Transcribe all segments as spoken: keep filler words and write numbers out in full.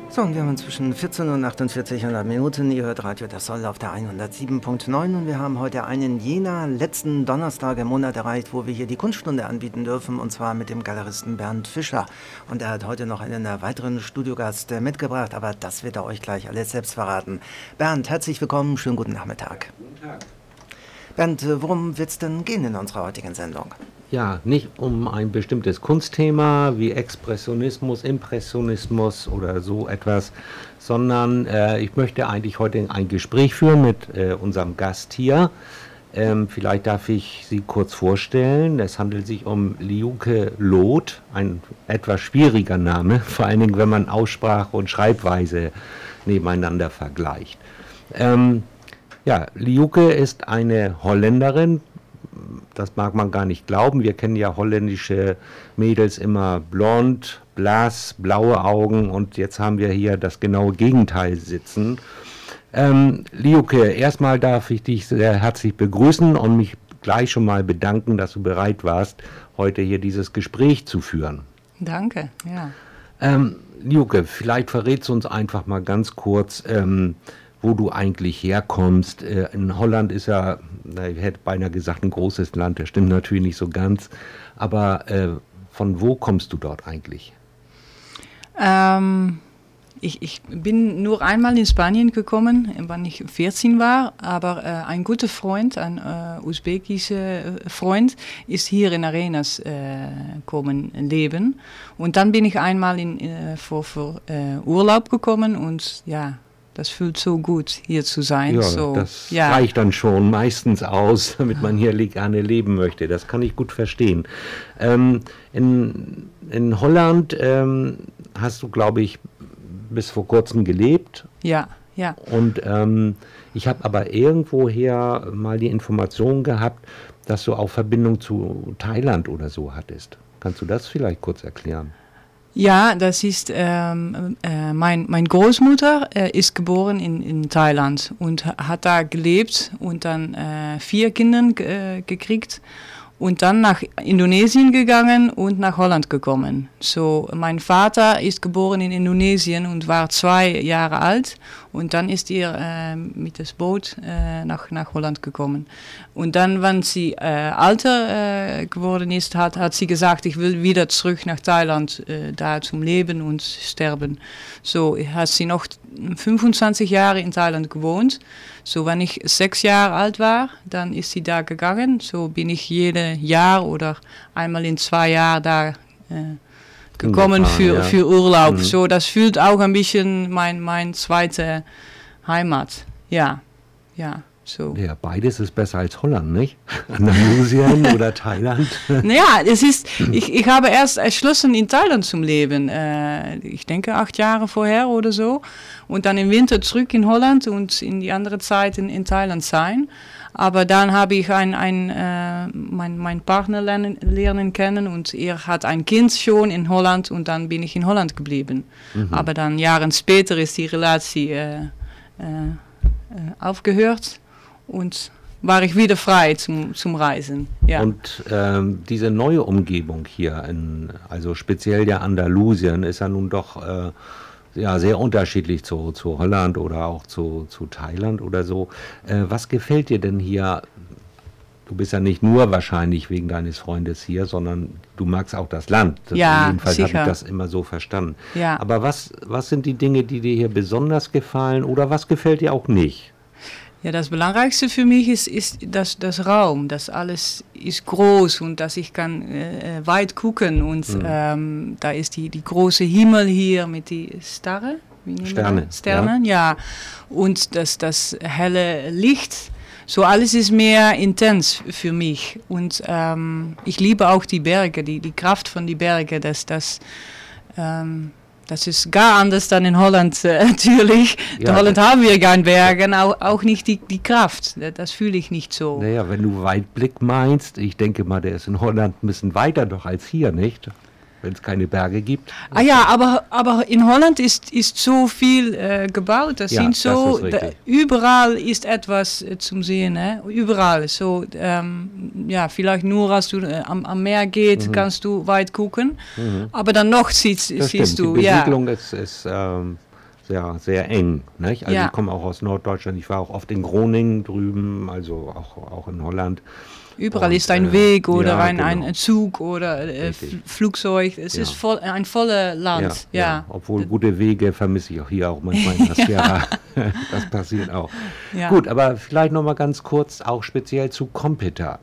So, und wir haben inzwischen vierzehn Uhr achtundvierzig Minuten. Ihr hört Radio Das Soll auf der hundertsieben Komma neun und wir haben heute einen jener letzten Donnerstag im Monat erreicht, wo wir hier die Kunststunde anbieten dürfen, und zwar mit dem Galeristen Bernd Fischer. Und er hat heute noch einen weiteren Studiogast mitgebracht, aber das wird er euch gleich alles selbst verraten. Bernd, herzlich willkommen, schönen guten Nachmittag. Guten Tag. Bernd, worum wird es denn gehen in unserer heutigen Sendung? Ja, nicht um ein bestimmtes Kunstthema wie Expressionismus, Impressionismus oder so etwas, sondern äh, ich möchte eigentlich heute ein Gespräch führen mit äh, unserem Gast hier. Ähm, vielleicht darf ich Sie kurz vorstellen. Es handelt sich um Liuke Loth, ein etwas schwieriger Name, vor allen Dingen, wenn man Aussprache und Schreibweise nebeneinander vergleicht. Ähm, ja, Liuke ist eine Holländerin. Das mag man gar nicht glauben. Wir kennen ja holländische Mädels immer blond, blass, blaue Augen und jetzt haben wir hier das genaue Gegenteil sitzen. Ähm, Liuke, erstmal darf ich dich sehr herzlich begrüßen und mich gleich schon mal bedanken, dass du bereit warst, heute hier dieses Gespräch zu führen. Danke, ja. Ähm, Liuke, vielleicht verrätst du uns einfach mal ganz kurz, ähm, wo du eigentlich herkommst. Äh, in Holland ist ja, na, ich hätte beinahe gesagt, ein großes Land, das stimmt natürlich nicht so ganz, aber äh, von wo kommst du dort eigentlich? Ähm, ich, ich bin nur einmal in Spanien gekommen, wann ich vierzehn war, aber äh, ein guter Freund, ein äh, usbekischer Freund, ist hier in Arenas äh, kommen leben. Und dann bin ich einmal in, äh, für, für äh, Urlaub gekommen und ja, das fühlt so gut, hier zu sein. Ja, so, das ja. reicht dann schon meistens aus, damit man hier gerne leben möchte. Das kann ich gut verstehen. Ähm, in, in Holland ähm, hast du, glaube ich, bis vor kurzem gelebt. Ja, ja. Und ähm, ich habe aber irgendwoher mal die Information gehabt, dass du auch Verbindung zu Thailand oder so hattest. Kannst du das vielleicht kurz erklären? Ja, das ist, ähm, äh, mein, mein Großmutter äh, ist geboren in, in Thailand und hat da gelebt und dann äh, vier Kinder äh, gekriegt und dann nach Indonesien gegangen und nach Holland gekommen. So, mein Vater ist geboren in Indonesien und war zwei Jahre alt und dann ist er äh, mit dem Boot äh, nach, nach Holland gekommen. Und dann, wenn sie äh, älter äh, geworden ist, hat, hat sie gesagt, ich will wieder zurück nach Thailand, äh, da zum Leben und Sterben. So hat sie noch fünfundzwanzig Jahre in Thailand gewohnt. So, wenn ich sechs Jahre alt war, dann ist sie da gegangen. So bin ich jedes Jahr oder einmal in zwei Jahren da äh, gekommen für, ja. für Urlaub. Mhm. So, das fühlt auch ein bisschen mein, mein zweite Heimat. Ja, ja. So. Ja, beides ist besser als Holland, nicht? Andalusien oder Thailand. Naja, es ist, ich, ich habe erst entschlossen, in Thailand zu leben. Äh, ich denke acht Jahre vorher oder so. Und dann im Winter zurück in Holland und in die andere Zeit in, in Thailand sein. Aber dann habe ich ein, ein, äh, mein, mein Partner lernen, lernen kennen und er hat ein Kind schon in Holland und dann bin ich in Holland geblieben. Mhm. Aber dann Jahre später ist die Relation äh, äh, aufgehört. Und war ich wieder frei zum, zum Reisen. Ja. Und ähm, diese neue Umgebung hier, in, also speziell ja Andalusien, ist ja nun doch äh, ja, sehr unterschiedlich zu, zu Holland oder auch zu, zu Thailand oder so. Äh, was gefällt dir denn hier? Du bist ja nicht nur wahrscheinlich wegen deines Freundes hier, sondern du magst auch das Land. Das ja, jedenfalls habe ich sicher. das immer so verstanden. Ja. Aber was, was sind die Dinge, die dir hier besonders gefallen oder was gefällt dir auch nicht? Ja, das Belangrijkste für mich ist, ist das, das Raum, dass alles ist groß und dass ich kann äh, weit gucken und mhm. ähm, da ist die, die große Himmel hier mit die Starre, wie Sterne, Sterne, ja. ja, und das, das helle Licht, so alles ist mehr intens für mich und ähm, ich liebe auch die Berge, die, die Kraft von den Bergen, dass das ähm, Das ist gar anders dann in Holland äh, natürlich. Ja, in Holland haben wir keine Berge, auch, auch nicht die, die Kraft. Das fühle ich nicht so. Naja, wenn du Weitblick meinst, ich denke mal, der ist in Holland ein bisschen weiter doch als hier, nicht? Wenn es keine Berge gibt. Ah ja, aber, aber in Holland ist, ist so viel äh, gebaut. Das ja, sind so, das ist da, überall ist etwas äh, zum Sehen. Ne? Überall. So, ähm, ja, vielleicht nur, als du äh, am, am Meer geht, mhm. kannst du weit gucken. Mhm. Aber dann noch siehst, siehst du. Die Besiedlung ja. ist, ist ähm, sehr, sehr eng. Nicht? Also ja. ich komme auch aus Norddeutschland, ich war auch oft in Groningen drüben, also auch, auch in Holland. Überall und, ist ein äh, Weg oder ja, ein, genau. ein Zug oder äh, Flugzeug. Es ja. ist voll, ein volles Land. Ja, Ja. ja. Obwohl gute Wege vermisse ich auch hier auch manchmal in der Sierra. Das passiert auch. Ja. Gut, aber vielleicht nochmal ganz kurz auch speziell zu Competa.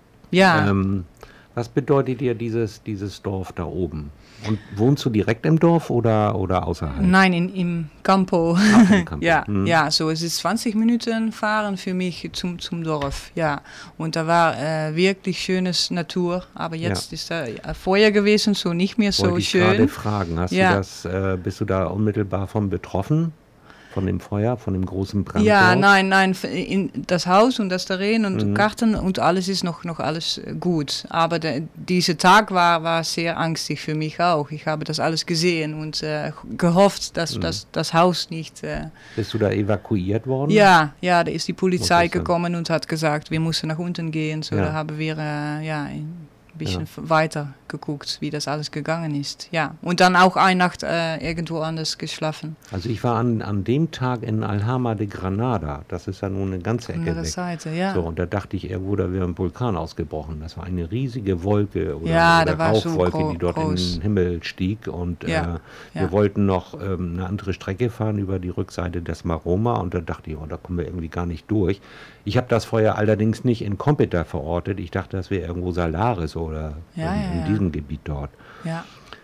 Ja. Ähm, was bedeutet dir dieses, dieses Dorf da oben? Und wohnst du direkt im Dorf oder, oder außerhalb? Nein, in, im Campo. Ach, im Campo. ja, hm. ja, so es ist zwanzig Minuten fahren für mich zum, zum Dorf. Ja. Und da war äh, wirklich schönes Natur, aber jetzt ja. ist da äh, Feuer gewesen, so nicht mehr so Wollte ich schön. gerade fragen, hast ja. du das, äh, bist du da unmittelbar von betroffen? Von dem Feuer, von dem großen Brand? Ja, dort? nein, nein, in das Haus und das Terrain und Mhm. Garten und alles ist noch, noch alles gut. Aber der, dieser Tag war, war sehr angstig für mich auch. Ich habe das alles gesehen und äh, gehofft, dass Mhm. das, das Haus nicht... Äh, Bist du da evakuiert worden? ja, ja, da ist die Polizei Muss das gekommen und hat gesagt, wir müssen nach unten gehen. So, Ja. da haben wir äh, ja, ein bisschen Ja. weiter geguckt, wie das alles gegangen ist. Ja. Und dann auch eine Nacht äh, irgendwo anders geschlafen. Also ich war an, an dem Tag in Alhama de Granada. Das ist ja nun eine ganze Ecke Andere weg. Seite, ja. So, und da dachte ich, irgendwo, da wäre ein Vulkan ausgebrochen. Das war eine riesige Wolke oder, Ja, oder da war so Rauchwolke, gro- die dort groß. in den Himmel stieg. Und Ja, äh, wir ja. wollten noch ähm, eine andere Strecke fahren über die Rückseite des Maroma. Und da dachte ich, oh, da kommen wir irgendwie gar nicht durch. Ich habe das Feuer allerdings nicht in Competa verortet. Ich dachte, das wäre irgendwo Salaris oder Ja, in, ja, in ja. diesem Gebiet dort. Ja.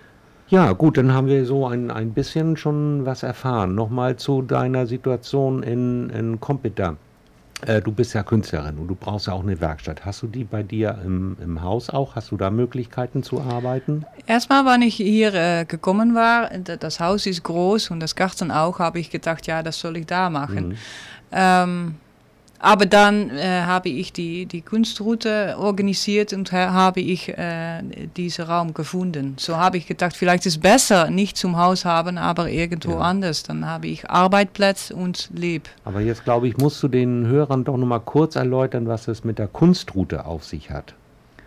Ja, gut, dann haben wir so ein, ein bisschen schon was erfahren. Nochmal zu deiner Situation in, in Competa. Äh, du bist ja Künstlerin und du brauchst ja auch eine Werkstatt. Hast du die bei dir im, im Haus auch? Hast du da Möglichkeiten zu arbeiten? Erstmal, wann ich hier äh, gekommen war, d- das Haus ist groß und das Garten auch, habe ich gedacht, ja, das soll ich da machen. Mhm. Ähm, aber dann äh, habe ich die, die Kunstroute organisiert und ha- habe ich äh, diesen Raum gefunden. So habe ich gedacht, vielleicht ist es besser, nicht zum Haus haben, aber irgendwo Ja. anders. Dann habe ich Arbeitsplatz und lebe. Aber jetzt, glaube ich, musst du den Hörern doch nochmal kurz erläutern, was es mit der Kunstroute auf sich hat.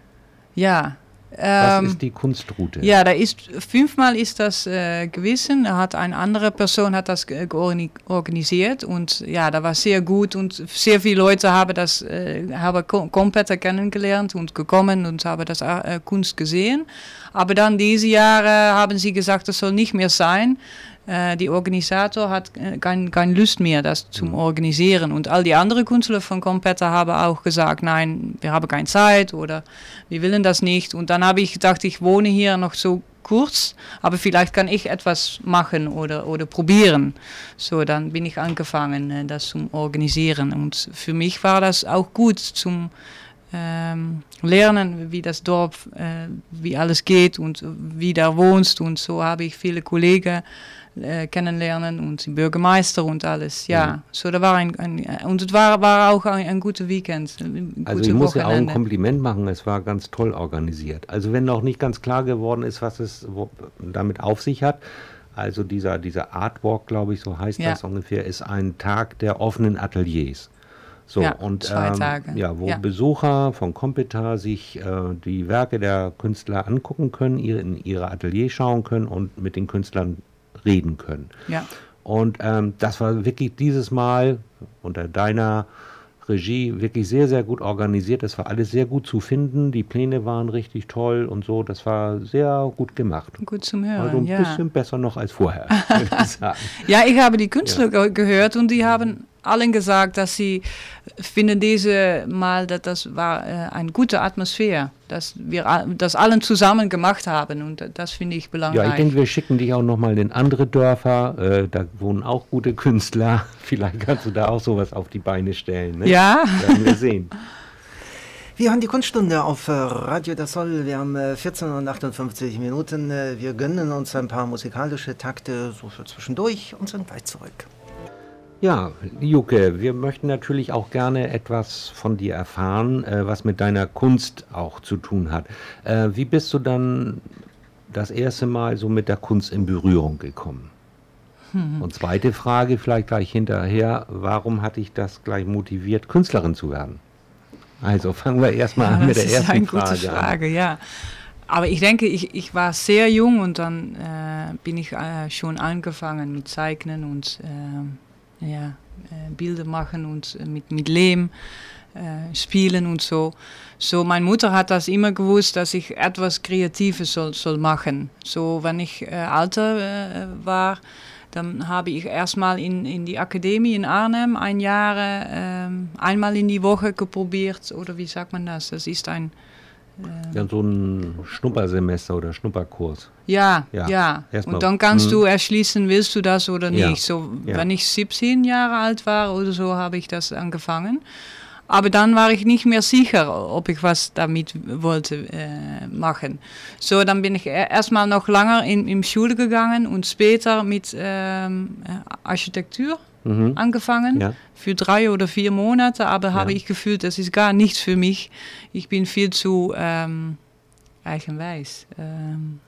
Ja. Was ähm, ist die Kunstroute? Ja, da ist fünfmal ist das äh, gewesen. Da hat eine andere Person hat das ge- georni- organisiert und ja, da war sehr gut und sehr viele Leute haben das äh, haben Kom- Competa kennengelernt und gekommen und haben das äh, Kunst gesehen. Aber dann diese Jahre haben sie gesagt, das soll nicht mehr sein. Äh, die Organisator hat äh, kein, kein Lust mehr, das zu organisieren. Und all die anderen Künstler von Competa haben auch gesagt, nein, wir haben keine Zeit oder wir wollen das nicht. Und dann habe ich gedacht, ich wohne hier noch so kurz, aber vielleicht kann ich etwas machen oder, oder probieren. So, dann bin ich angefangen, äh, das zu organisieren. Und für mich war das auch gut zum ähm, lernen, wie das Dorf, äh, wie alles geht und wie da wohnst. Und so habe ich viele Kollegen äh, kennenlernen und den Bürgermeister und alles. Ja, Mhm. so da war ein, ein und es war, war auch ein, ein guter Weekend. Ein Also gutes ich muss ja auch ein Wochenende. Kompliment machen, es war ganz toll organisiert. Also wenn noch nicht ganz klar geworden ist, was es wo, damit auf sich hat, also dieser, dieser Artwalk, glaube ich, so heißt Ja. das ungefähr, ist ein Tag der offenen Ateliers. So, Ja, und zwei ähm, Tage. Ja, wo Ja. Besucher von Competa sich äh, die Werke der Künstler angucken können, ihre, in ihre Atelier schauen können und mit den Künstlern reden können. Ja. Und ähm, das war wirklich dieses Mal unter deiner Regie wirklich sehr, sehr gut organisiert. Das war alles sehr gut zu finden. Die Pläne waren richtig toll und so. Das war sehr gut gemacht. Gut zum Hören, Also ein ja. bisschen besser noch als vorher, würde ich sagen. Ja, ich habe die Künstler ge gehört und die haben allen gesagt, dass sie finden diese Mal, dass das war äh, eine gute Atmosphäre, dass wir a- das allen zusammen gemacht haben und das finde ich Ja, belangrijk. ich denke, wir schicken dich auch nochmal in andere Dörfer. Äh, da wohnen auch gute Künstler. Vielleicht kannst du da auch sowas auf die Beine stellen. Ne? Ja. Werden wir sehen. Wir haben die Kunststunde auf äh, Radio Das Soll. Wir haben äh, vierzehn Uhr achtundfünfzig Minuten. Äh, wir gönnen uns ein paar musikalische Takte so für zwischendurch und sind gleich zurück. Ja, Liuke, wir möchten natürlich auch gerne etwas von dir erfahren, äh, was mit deiner Kunst auch zu tun hat. Äh, wie bist du dann das erste Mal so mit der Kunst in Berührung gekommen? Hm. Und zweite Frage vielleicht gleich hinterher, warum hat dich das gleich motiviert, Künstlerin zu werden? Also fangen wir erstmal an mit der Das ist ersten eine gute Frage Frage, an. ja. aber ich denke, ich, ich war sehr jung und dann äh, bin ich äh, schon angefangen mit Zeichnen und äh, ja, äh, Bilder machen und äh, mit, mit Lehm äh, spielen und so. So, meine Mutter hat das immer gewusst, dass ich etwas Kreatives soll, soll machen. So, wenn ich äh, älter äh, war, dann habe ich erstmal in, in die Akademie in Arnhem ein Jahr äh, einmal in die Woche geprobiert, oder wie sagt man das? Das ist ein... Äh, ja, so ein Schnuppersemester oder Schnupperkurs. Ja, ja. ja. Und dann kannst du erschließen, willst du das oder nicht. Ja. So, ja. Wenn ich siebzehn Jahre alt war oder so, habe ich das angefangen. Aber dann war ich nicht mehr sicher, ob ich was damit wollte äh, machen. So, dann bin ich erstmal noch länger in, in Schule gegangen und später mit ähm, Architektur mhm. angefangen. Ja. Für drei oder vier Monate, aber ja. habe ich gefühlt, das ist gar nichts für mich. Ich bin viel zu ähm, eigenwijs. Ähm,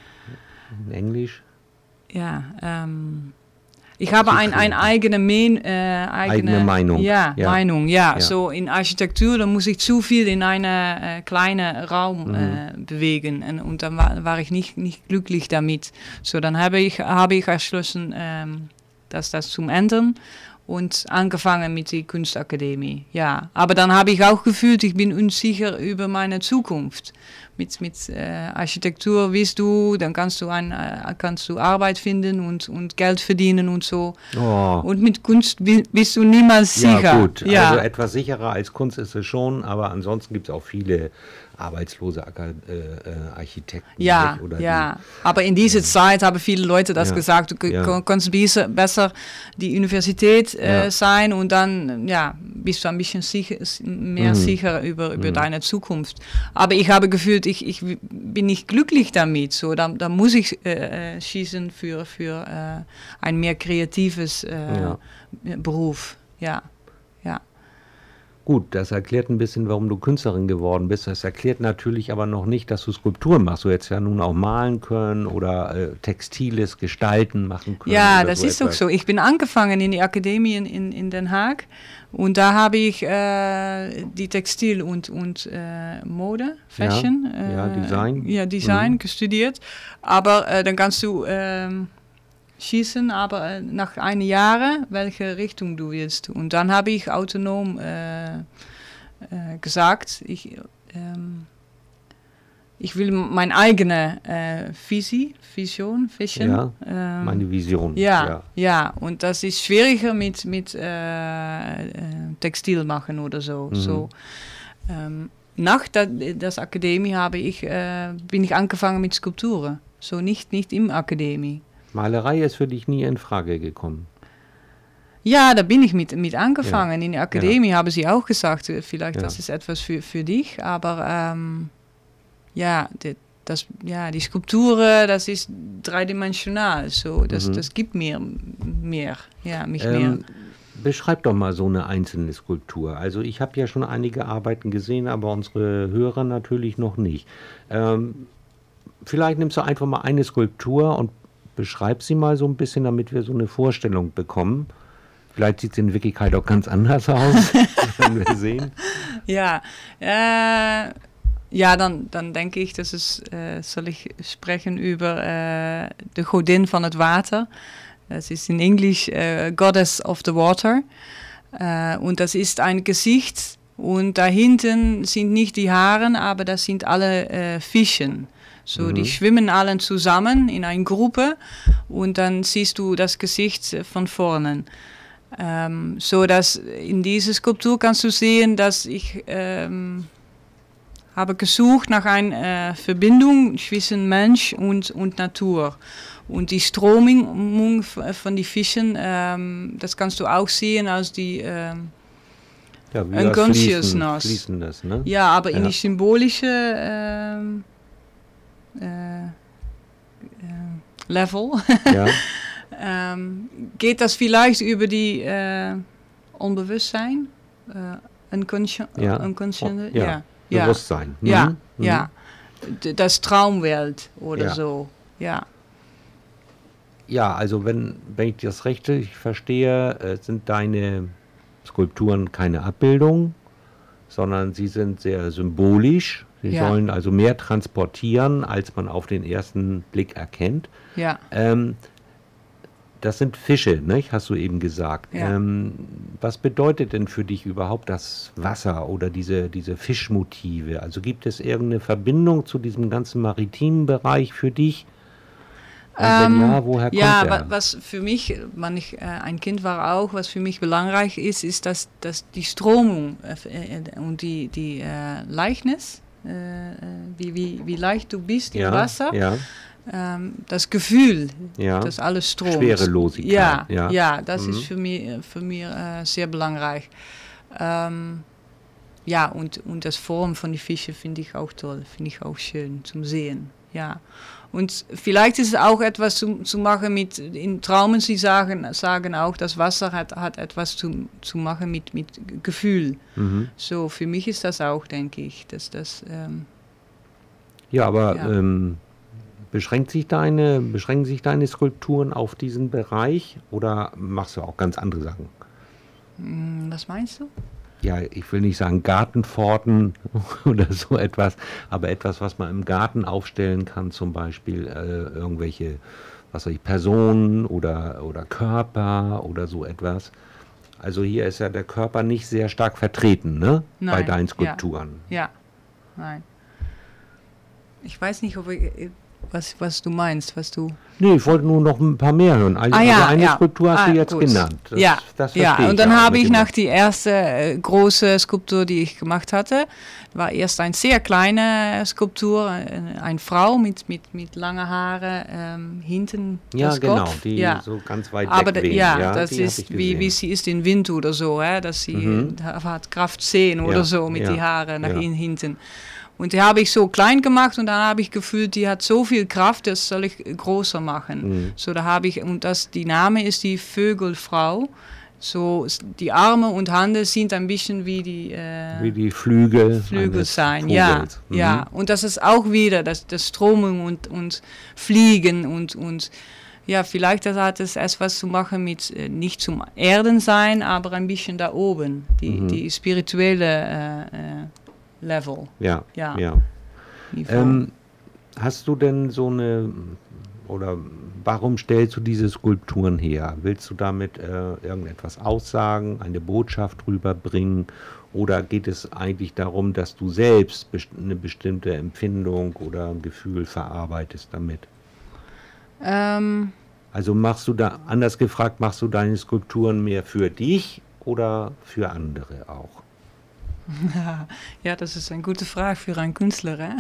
in Englisch? Ja, ähm... Ich habe ein, eine eigene, mein, äh, eigene, eigene Meinung. Ja, ja. Meinung, ja. ja. So in Architektur, da muss ich zu viel in einen äh, kleinen Raum mhm. äh, bewegen. Und, und dann war, war ich nicht, nicht glücklich damit. So, dann habe ich, habe ich entschlossen, ähm, dass das zum ändern und angefangen mit der Kunstakademie. Ja, aber dann habe ich auch gefühlt, ich bin unsicher über meine Zukunft. Mit, mit äh, Architektur weißt du, dann kannst du, ein, äh, kannst du Arbeit finden und, und Geld verdienen und so. Oh. Und mit Kunst bist du niemals sicher. Ja gut, ja. Also etwas sicherer als Kunst ist es schon, aber ansonsten gibt es auch viele arbeitslose äh, äh, Architekten. Ja, oder ja. Die, aber in dieser ja. Zeit haben viele Leute das ja. gesagt, du ja. kannst besser, besser die Universität äh, ja. sein und dann ja, bist du ein bisschen sicher, mehr mhm. sicher über, über mhm. deine Zukunft. Aber ich habe gefühlt, ich, ich bin nicht glücklich damit. So, da, da muss ich äh, schießen für, für äh, ein mehr kreatives äh, ja. Beruf. Ja, ja. Gut, das erklärt ein bisschen, warum du Künstlerin geworden bist. Das erklärt natürlich aber noch nicht, dass du Skulpturen machst. Du hättest ja nun auch malen können oder äh, Textiles gestalten machen können. Ja, das so ist etwas. Doch so. Ich bin angefangen in die Akademie in, in, in Den Haag und da habe ich äh, die Textil- und, und äh, Mode, Fashion, ja, äh, ja, Design, ja, Design mhm. studiert. Aber äh, dann kannst du äh, schießen, aber äh, nach einem Jahr, welche Richtung du willst. Und dann habe ich autonom äh, äh, gesagt, ich, ähm, ich will meine eigene äh, Visi, Vision, Vision. Ja, ähm, meine Vision. Ja, ja, ja, und das ist schwieriger mit, mit äh, äh, Textil machen oder so. Mhm. so ähm, nach der das Akademie habe ich, äh, bin ich angefangen mit Skulpturen. So nicht, nicht im Akademie. Malerei ist für dich nie in Frage gekommen? Ja, da bin ich mit, mit angefangen. Ja. In der Akademie ja. haben sie auch gesagt, vielleicht ja. das ist etwas für, für dich. Aber ähm, ja, die, das, ja, die Skulpturen, das ist dreidimensional. So, das, mhm. das gibt mir mehr. Ja, mich ähm, mehr. Beschreib doch mal so eine einzelne Skulptur. Also ich habe ja schon einige Arbeiten gesehen, aber unsere Hörer natürlich noch nicht. Ähm, vielleicht nimmst du einfach mal eine Skulptur und beschreib sie mal so ein bisschen, damit wir so eine Vorstellung bekommen. Vielleicht sieht es in Wirklichkeit auch ganz anders aus, wenn wir sehen. Ja, äh, ja dann, dann denke ich, dass es, äh, soll ich sprechen über äh, de Godin van het Water. Das ist in Englisch äh, Goddess of the Water. Äh, und das ist ein Gesicht und dahinten sind nicht die Haare, aber das sind alle äh, Fischen. So, mhm. die schwimmen alle zusammen in einer Gruppe und dann siehst du das Gesicht von vorne. Ähm, so dass in dieser Skulptur kannst du sehen, dass ich ähm, habe gesucht nach einer äh, Verbindung zwischen Mensch und, und Natur. Und die Stromung von den Fischen, ähm, das kannst du auch sehen als die ähm, ja, Unconsciousness. Fließen, fließen das, ne? Ja, aber ja. in die symbolische ähm, Äh, äh, Level ja. ähm, geht das vielleicht über die äh, Unbewusstsein, äh, Unconscient, ja. Unconscient, oh, ja. ja. Bewusstsein. Mhm. Ja, mhm. ja, D- das Traumwelt oder ja. so, ja. Ja, also wenn, wenn ich das richtig verstehe, äh, sind deine Skulpturen keine Abbildung, sondern sie sind sehr symbolisch. Sie ja. sollen also mehr transportieren, als man auf den ersten Blick erkennt. Ja. Ähm, das sind Fische, nicht? Hast du eben gesagt. Ja. Ähm, was bedeutet denn für dich überhaupt das Wasser oder diese, diese Fischmotive? Also gibt es irgendeine Verbindung zu diesem ganzen maritimen Bereich für dich? Und wenn Ähm, ja, woher kommt ja, der? wa- was für mich, wenn ich äh, ein Kind war auch, was für mich belangrijk ist, ist, dass, dass die Stromung äh, äh, und die, die äh, Leichtnis, äh, äh, wie, wie, wie leicht du bist im ja, Wasser, ja, ähm, das Gefühl, ja. dass alles stromt. Schwerelosigkeit. Ja, ja. ja, das Mhm. ist für mich, für mich äh, sehr belangrijk. Ähm, ja, und, und das Form von den Fischen finde ich auch toll, finde ich auch schön zum Sehen. Ja. Und vielleicht ist es auch etwas zu, zu machen mit, in Traumen, sie sagen, sagen auch, das Wasser hat, hat etwas zu, zu machen mit, mit Gefühl. Mhm. So, für mich ist das auch, denke ich, dass das... Ähm, Ja, aber Ja. Ähm, beschränkt sich deine, beschränken sich deine Skulpturen auf diesen Bereich oder machst du auch ganz andere Sachen? mh, was meinst du? Ja, ich will nicht sagen Gartenpforten oder so etwas, aber etwas, was man im Garten aufstellen kann, zum Beispiel äh, irgendwelche, was weiß ich, Personen oder, oder Körper oder so etwas. Also hier ist ja der Körper nicht sehr stark vertreten, ne? Bei Nein, deinen ja. Skulpturen. Ja, nein. Ich weiß nicht, ob ich, was, was du meinst, was du... Nee, ich wollte nur noch ein paar mehr hören. Also, Ah, ja, also eine ja. Skulptur hast Ah, du jetzt gut. genannt. Das, ja, das ja, verstehe und dann ja habe mit ich dem- nach die erste äh, große Skulptur, die ich gemacht hatte, war erst eine sehr kleine Skulptur, eine, eine Frau mit, mit, mit langen Haaren, ähm, hinten Ja, das genau, Kopf. die ja. so ganz weit Aber weg da- wehen. ja, das die hab ist ich wie, gesehen. wie sie ist in Wind oder so, hè, dass sie Mhm. äh, hat Kraft zehn Ja, oder so mit ja, die Haare nach ja. hin, hinten. Und die habe ich so klein gemacht und dann habe ich gefühlt, die hat so viel Kraft, das soll ich größer machen. Mhm. So, da habe ich, und das, die Name ist die Vögelfrau. So, s- die Arme und Hände sind ein bisschen wie die, äh, Wie die Flügel, Flügel eines sein. Ja, Vogels. Mhm. ja. Und das ist auch wieder das, das Stromung und, und Fliegen und, und ja, vielleicht das hat es etwas zu machen mit äh, nicht zum Erden sein, aber ein bisschen da oben, die, Mhm. die spirituelle äh, äh, Level. Ja, Ja. ja. Niveau. Ähm, hast du denn so eine, oder warum stellst du diese Skulpturen her? Willst du damit äh, irgendetwas aussagen, eine Botschaft rüberbringen? Oder geht es eigentlich darum, dass du selbst best- eine bestimmte Empfindung oder ein Gefühl verarbeitest damit? ähm, Also machst du da, anders gefragt, machst du deine Skulpturen mehr für dich oder für andere auch? Ja, das ist eine gute Frage für einen Künstler. Hè?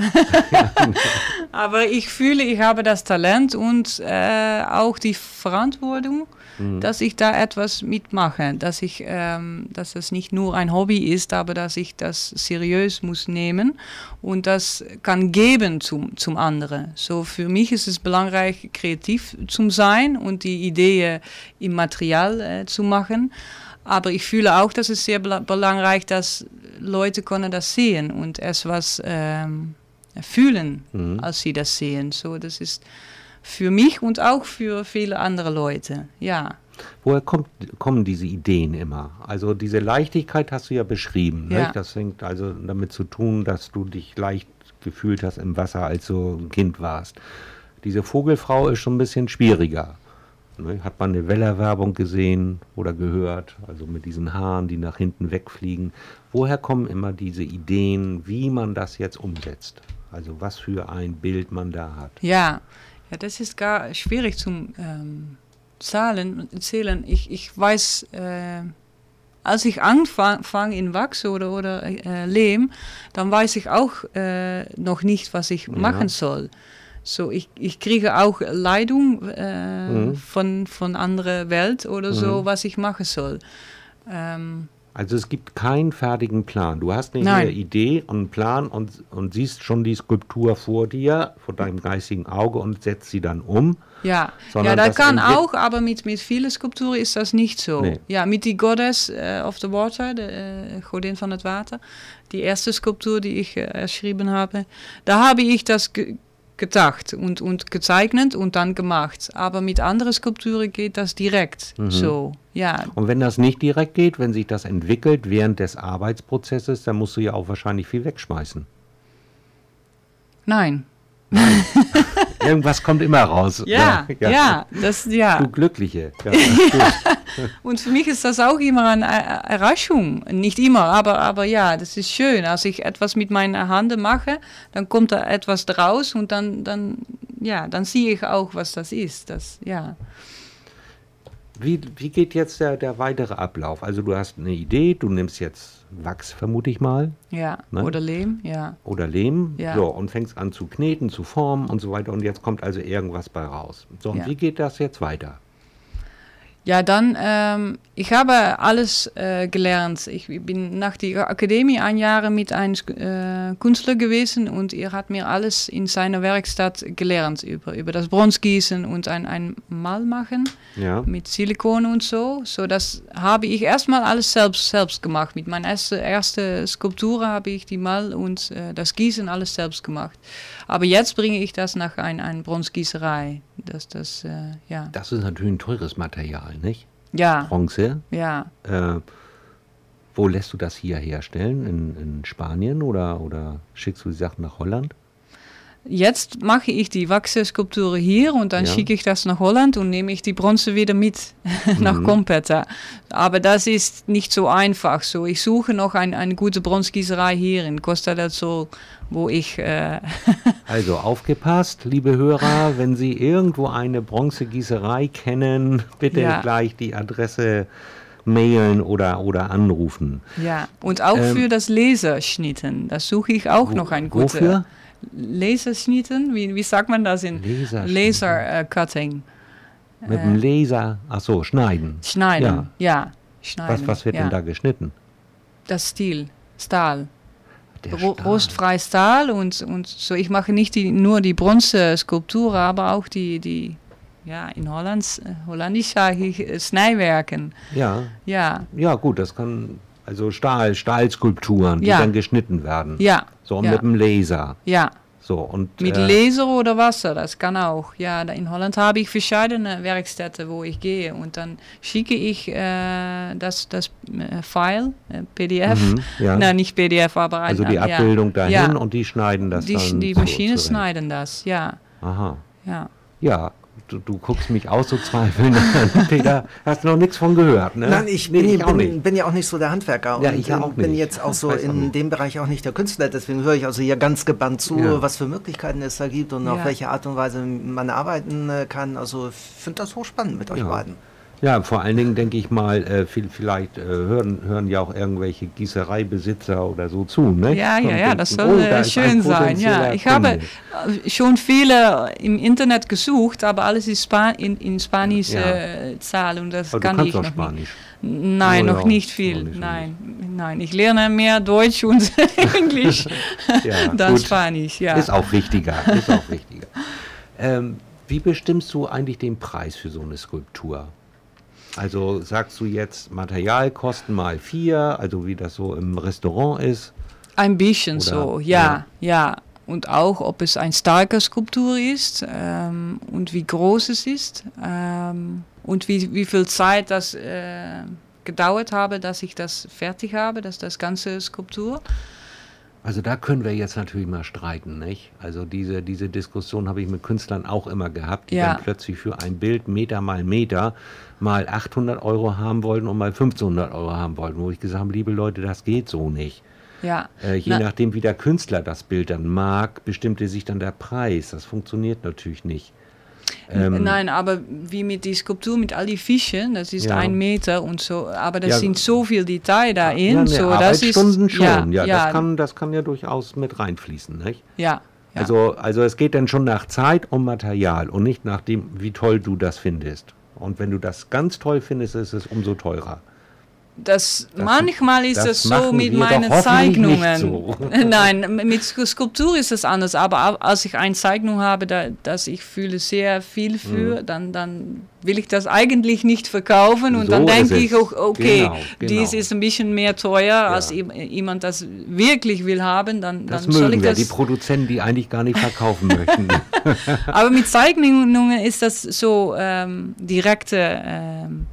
Aber ich fühle, ich habe das Talent und äh, auch die Verantwortung, Mhm. dass ich da etwas mitmache, dass ich, ähm, dass es nicht nur ein Hobby ist, aber dass ich das seriös muss nehmen und das kann geben zum, zum anderen. So für mich ist es belangrijk kreativ zu sein und die Ideen im Material äh, zu machen. Aber ich fühle auch, dass es sehr bela- belangrijk dass Leute können das sehen und etwas ähm, fühlen, Mhm. als sie das sehen. So, das ist für mich und auch für viele andere Leute. Ja, Woher kommt, kommen diese Ideen immer? Also diese Leichtigkeit hast du ja beschrieben. Ja. Nicht? Das hängt also damit zu tun, dass du dich leicht gefühlt hast im Wasser, als du ein Kind warst. Diese Vogelfrau ist schon ein bisschen schwieriger. Ne? Hat man eine Wellerwerbung gesehen oder gehört, also mit diesen Haaren, die nach hinten wegfliegen. Woher kommen immer diese Ideen, wie man das jetzt umsetzt? Also was für ein Bild man da hat. ja. Ja, das ist gar schwierig zum ähm, Zahlen, zählen. Ich, ich weiß, äh, als ich anfange in Wachs oder, oder äh, Lehm, dann weiß ich auch äh, noch nicht, was ich Ja. machen soll. So, ich, ich kriege auch Leitung äh, Mhm. von, von anderer Welt oder so, Mhm. was ich machen soll. Ähm, Also es gibt keinen fertigen Plan. Du hast nicht Nein. eine Idee und einen Plan und, und siehst schon die Skulptur vor dir, vor deinem geistigen Auge und setzt sie dann um. Ja, Sondern ja, das das kann entwick- auch, aber mit, mit vielen Sculpturen ist das nicht so. Nee. Ja, mit die Goddess äh, of the Water, de äh, Godin van het Water, die erste Skulptur, die ich äh, erschrieben habe, da habe ich das ge gedacht und, und gezeichnet und dann gemacht. Aber mit anderen Skulpturen geht das direkt Mhm. so. Ja, Und wenn das nicht direkt geht, wenn sich das entwickelt während des Arbeitsprozesses, dann musst du ja auch wahrscheinlich viel wegschmeißen. Nein. Irgendwas kommt immer raus. Ja, ja, ja, das, ja. Du Glückliche. Ja, und für mich ist das auch immer eine Überraschung. Nicht immer, aber, aber ja, das ist schön. Als ich etwas mit meiner Hand mache, dann kommt da etwas draus und dann, dann, ja, dann sehe ich auch, was das ist. Das, ja. Wie, wie geht jetzt der, der weitere Ablauf? Also du hast eine Idee, du nimmst jetzt Wachs, vermute ich mal. Ja, ne? Oder Lehm, ja. Oder Lehm, ja. So, und fängst an zu kneten, zu formen und so weiter. Und jetzt kommt also irgendwas bei raus. So, und ja. wie geht das jetzt weiter? Ja, dann, ähm, ich habe alles äh, gelernt. Ich bin nach der Akademie ein Jahr mit einem äh, Künstler gewesen und er hat mir alles in seiner Werkstatt gelernt über, über das Bronzegießen und ein, ein Mal machen ja. mit Silikon und so. So, das habe ich erstmal alles selbst, selbst gemacht. Mit meiner ersten erste Skulptur habe ich die Mal und äh, das Gießen alles selbst gemacht. Aber jetzt bringe ich das nach einer ein Bronzegießerei. Das, das, äh, ja. Das ist natürlich ein teures Material, nicht? Ja. Bronze. Ja. Äh, wo lässt du das hier herstellen? In, in Spanien oder, oder schickst du die Sachen nach Holland? Jetzt mache ich die Wachsskulpturen hier und dann ja. schicke ich das nach Holland und nehme ich die Bronze wieder mit nach mhm. Competa. Aber das ist nicht so einfach. So, ich suche noch ein, eine gute Bronzegießerei hier in Costa del Sol, wo ich... Äh also aufgepasst, liebe Hörer, wenn Sie irgendwo eine Bronzegießerei kennen, bitte ja. gleich die Adresse mailen oder, oder anrufen. Ja, und auch ähm, für das Laserschnitten, das suche ich auch wo, noch ein gutes... Wofür? Laserschnitten, wie, wie sagt man das in Laser uh, Cutting? Mit dem Laser, ach so, schneiden. Schneiden, ja. ja schneiden, was, was wird ja. denn da geschnitten? Das Stil, Stahl. Der Ro Stahl. Rostfrei Stahl und, und so. Ich mache nicht die, nur die Bronzeskulpturen, aber auch die, die ja, in Holland, Holländisch sage ich Snijwerken. Ja. Ja. Ja, gut, das kann... Also Stahl, Stahlskulpturen, die ja. dann geschnitten werden. Ja. So ja. mit dem Laser. Ja. So, und, mit äh, Laser oder Wasser, das kann auch. Ja, in Holland habe ich verschiedene Werkstätten, wo ich gehe. Und dann schicke ich äh, das, das äh, File, äh, P D F. Mhm, ja. Nein, nicht P D F, aber... Ein, also die Abbildung ja. dahin ja. und die schneiden das die, dann Die Maschinen so schneiden das, ja. Aha. Ja. Ja. Du, du guckst mich auch so zweifelnd an. Peter, hast du noch nichts von gehört, ne? Nein, ich, nee, bin, ich bin, bin ja auch nicht so der Handwerker ja, und ich auch bin nicht. jetzt auch so in in dem Bereich auch nicht der Künstler, deswegen höre ich also hier ganz gebannt zu, ja. was für Möglichkeiten es da gibt und ja. auf welche Art und Weise man arbeiten kann. Also ich finde das hochspannend mit euch ja. beiden. Ja, vor allen Dingen denke ich mal, äh, viel, vielleicht äh, hören, hören ja auch irgendwelche Gießereibesitzer oder so zu, ne? Ja, ja, und ja, denken, das soll oh, da schön sein. Ja, ich habe schon viele im Internet gesucht, aber alles ist Spa in, in spanische ja. äh, Zahl und das aber kann du ich noch Spanisch. nicht. Nein, oh, noch ja, nicht viel. Nicht nein, nicht. nein, ich lerne mehr Deutsch und Englisch ja, dann gut. Spanisch. Ja. Ist auch wichtiger. Ist auch wichtiger. Ähm, wie bestimmst du eigentlich den Preis für so eine Skulptur? Also sagst du jetzt Materialkosten mal vier, also wie das so im Restaurant ist? Ein bisschen Oder, so, ja, ja, ja. Und auch, ob es eine starke Skulptur ist ähm, und wie groß es ist ähm, und wie, wie viel Zeit das äh, gedauert habe, dass ich das fertig habe, dass das ganze Skulptur. Also da können wir jetzt natürlich mal streiten, nicht? Also diese, diese Diskussion habe ich mit Künstlern auch immer gehabt, die ja. dann plötzlich für ein Bild Meter mal Meter mal achthundert Euro haben wollten und mal fünfzehnhundert Euro haben wollten, wo ich gesagt habe, liebe Leute, das geht so nicht. Ja. Äh, je Na, nachdem, wie der Künstler das Bild dann mag, bestimmte sich dann der Preis. Das funktioniert natürlich nicht. Ähm, Nein, aber wie mit die Skulptur, mit all die Fischen, das ist ja. ein Meter und so, aber da ja. sind so viel Detail darin. Ja, so, Arbeitsstunden das ist, schon, ja, ja, ja. Das, kann, das kann ja durchaus mit reinfließen, nicht? Ja. ja. Also, also es geht dann schon nach Zeit und Material und nicht nach dem, wie toll du das findest. Und wenn du das ganz toll findest, ist es umso teurer. Das, das, manchmal ist das es so mit meinen Zeichnungen. So. Nein, mit Skulptur ist es anders. Aber als ich eine Zeichnung habe, da, dass ich fühle sehr viel für, mhm. dann, dann will ich das eigentlich nicht verkaufen. Und so dann denke ich auch, okay, genau, genau. dies ist ein bisschen mehr teuer, ja. als jemand das wirklich will haben. Dann, das dann mögen soll ich wir, das die Produzenten, die eigentlich gar nicht verkaufen möchten. Aber mit Zeichnungen ist das so ähm, direkte... Ähm,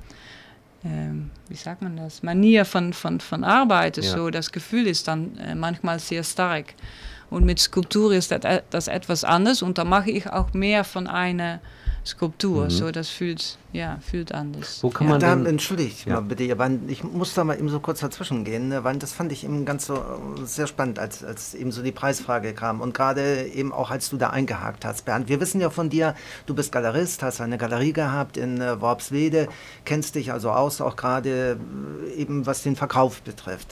ähm, wie sagt man das, Manier von, von, von Arbeit, ja. so das Gefühl ist dann äh, manchmal sehr stark. Und mit Skulptur ist das, das etwas anders und da mache ich auch mehr von einer Skulptur, mhm. so das fühlt, ja, fühlt anders. Wo kann ja. man da, denn, entschuldigt ja. mal bitte, weil ich muss da mal eben so kurz dazwischen gehen, weil das fand ich eben ganz so sehr spannend, als, als eben so die Preisfrage kam und gerade eben auch, als du da eingehakt hast, Bernd. Wir wissen ja von dir, du bist Galerist, hast eine Galerie gehabt in äh, Worpswede, kennst dich also aus, auch gerade äh, eben was den Verkauf betrifft.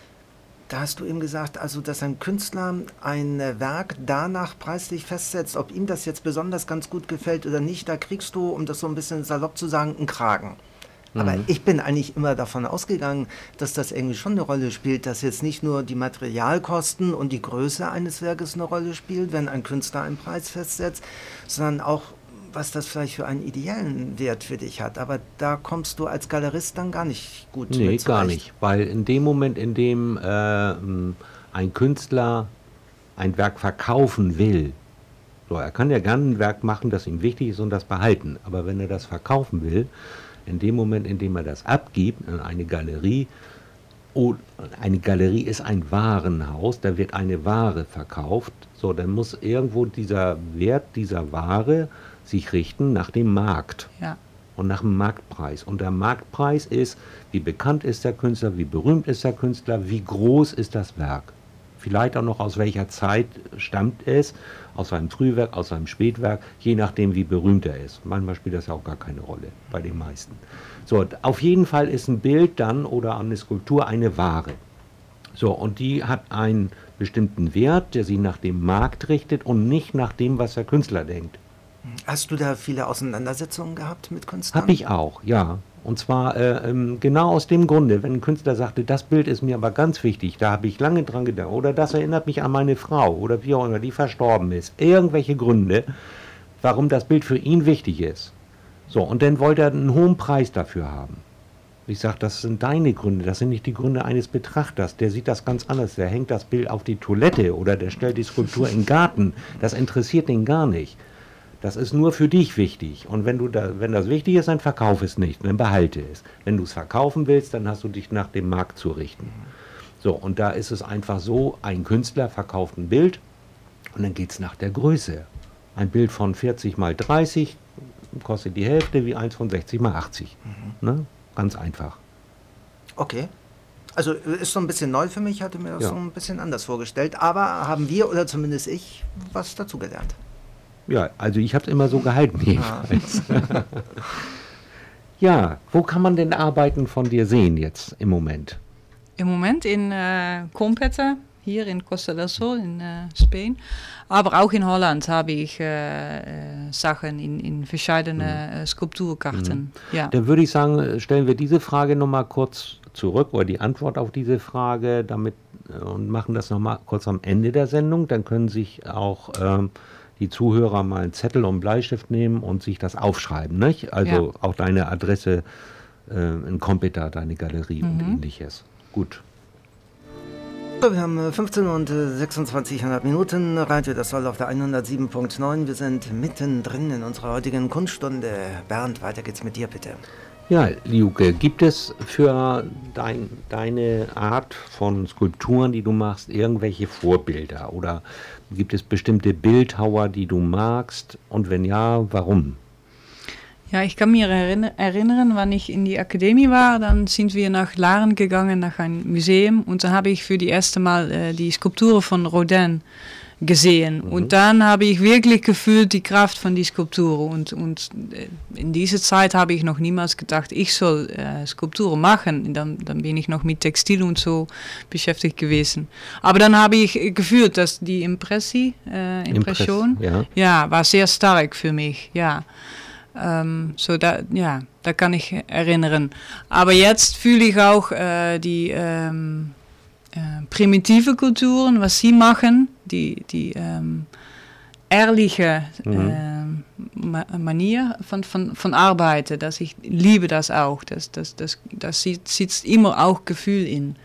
Da hast du eben gesagt, also dass ein Künstler ein Werk danach preislich festsetzt, ob ihm das jetzt besonders ganz gut gefällt oder nicht, da kriegst du, um das so ein bisschen salopp zu sagen, einen Kragen. Mhm. Aber ich bin eigentlich immer davon ausgegangen, dass das irgendwie schon eine Rolle spielt, dass jetzt nicht nur die Materialkosten und die Größe eines Werkes eine Rolle spielt, wenn ein Künstler einen Preis festsetzt, sondern auch was das vielleicht für einen ideellen Wert für dich hat. Aber da kommst du als Galerist dann gar nicht gut nee, mit zurecht. Gar nicht. Weil in dem Moment, in dem äh, ein Künstler ein Werk verkaufen will, so, er kann ja gerne ein Werk machen, das ihm wichtig ist und das behalten. Aber wenn er das verkaufen will, in dem Moment, in dem er das abgibt an eine Galerie, oh, eine Galerie ist ein Warenhaus, da wird eine Ware verkauft, so, dann muss irgendwo dieser Wert dieser Ware sich richten nach dem Markt ja. und nach dem Marktpreis. Und der Marktpreis ist, wie bekannt ist der Künstler, wie berühmt ist der Künstler, wie groß ist das Werk. Vielleicht auch noch aus welcher Zeit stammt es, aus einem Frühwerk, aus einem Spätwerk, je nachdem wie berühmt er ist. Manchmal spielt das ja auch gar keine Rolle, bei den meisten. So, auf jeden Fall ist ein Bild dann oder eine Skulptur eine Ware. So, und die hat einen bestimmten Wert, der sich nach dem Markt richtet und nicht nach dem, was der Künstler denkt. Hast du da viele Auseinandersetzungen gehabt mit Künstlern? Habe ich auch, ja. Und zwar äh, ähm, genau aus dem Grunde, wenn ein Künstler sagte, das Bild ist mir aber ganz wichtig, da habe ich lange dran gedacht, oder das erinnert mich an meine Frau, oder wie auch immer, die verstorben ist. Irgendwelche Gründe, warum das Bild für ihn wichtig ist. So, und dann wollte er einen hohen Preis dafür haben. Ich sage, das sind deine Gründe, das sind nicht die Gründe eines Betrachters. Der sieht das ganz anders, der hängt das Bild auf die Toilette oder der stellt die Skulptur in den Garten. Das interessiert den gar nicht. Das ist nur für dich wichtig. Und wenn du da, wenn das wichtig ist, dann verkauf es nicht, dann behalte es. Wenn du es verkaufen willst, dann hast du dich nach dem Markt zu richten. So, und da ist es einfach so, ein Künstler verkauft ein Bild und dann geht es nach der Größe. Ein Bild von vierzig mal dreißig kostet die Hälfte wie eins von sechzig mal achtzig. Mhm. Ne? Ganz einfach. Okay. Also ist so ein bisschen neu für mich, hatte mir das ja. so ein bisschen anders vorgestellt. Aber haben wir, oder zumindest ich, was dazugelernt. Ja, also ich habe es immer so gehalten jedenfalls. Ah. Ja, wo kann man denn Arbeiten von dir sehen jetzt im Moment? Im Moment in äh, Competa, hier in Costa del Sol in äh, Spanien. Aber auch in Holland habe ich äh, äh, Sachen in, in verschiedene mhm. äh, Skulpturkarten. Mhm. Ja. Dann würde ich sagen, stellen wir diese Frage nochmal kurz zurück oder die Antwort auf diese Frage damit äh, und machen das nochmal kurz am Ende der Sendung. Dann können sich auch ähm, die Zuhörer mal einen Zettel und einen Bleistift nehmen und sich das aufschreiben, nicht? Also ja. auch deine Adresse äh, in Competa, deine Galerie mhm. und ähnliches. Gut. Wir haben fünfzehn und sechsundzwanzig Minuten. Radio Das Soll auf der hundertsieben Punkt neun. Wir sind mittendrin in unserer heutigen Kunststunde. Bernd, weiter geht's mit dir, bitte. Ja, Liuke, gibt es für dein, deine Art von Skulpturen, die du machst, irgendwelche Vorbilder? Oder gibt es bestimmte Bildhauer, die du magst? Und wenn ja, warum? Ja, ich kann mich erinnern, wann ich in die Akademie war, dann sind wir nach Laren gegangen, nach einem Museum. Und dann habe ich für die erste Mal äh, die Skulpturen von Rodin gesehen. Mhm. Und dann habe ich wirklich gefühlt die Kraft von die Skulpturen. Und, und in dieser Zeit habe ich noch niemals gedacht, ich soll äh, Skulpturen machen. Dann, dann bin ich noch mit Textil und so beschäftigt gewesen. Aber dann habe ich gefühlt, dass die Impressie, äh, Impression, Impress, ja. ja, war sehr stark für mich, ja. Um, so da, ja, da kann ich erinnern. Aber jetzt fühle ich auch äh, die ähm, äh, primitive Kulturen, was sie machen, die, die ähm, ehrliche mhm. äh, Ma- Manier von, von, von Arbeiten. Dass ich liebe das auch. Das, das, das, das sitzt immer auch Gefühl in.